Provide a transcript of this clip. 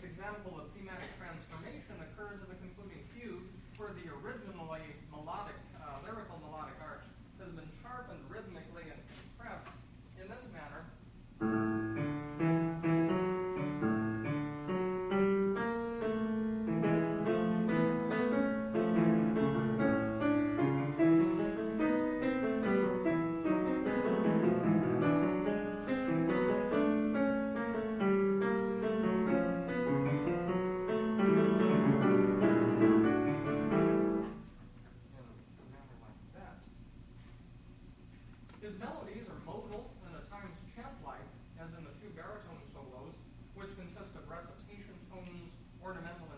This example of thematic transformation occurs in the concluding fugue, where the originally melodic, lyrical melodic arch has been sharpened rhythmically and compressed in this manner. His melodies are modal and at times chant-like, as in the two baritone solos, which consist of recitation tones ornamental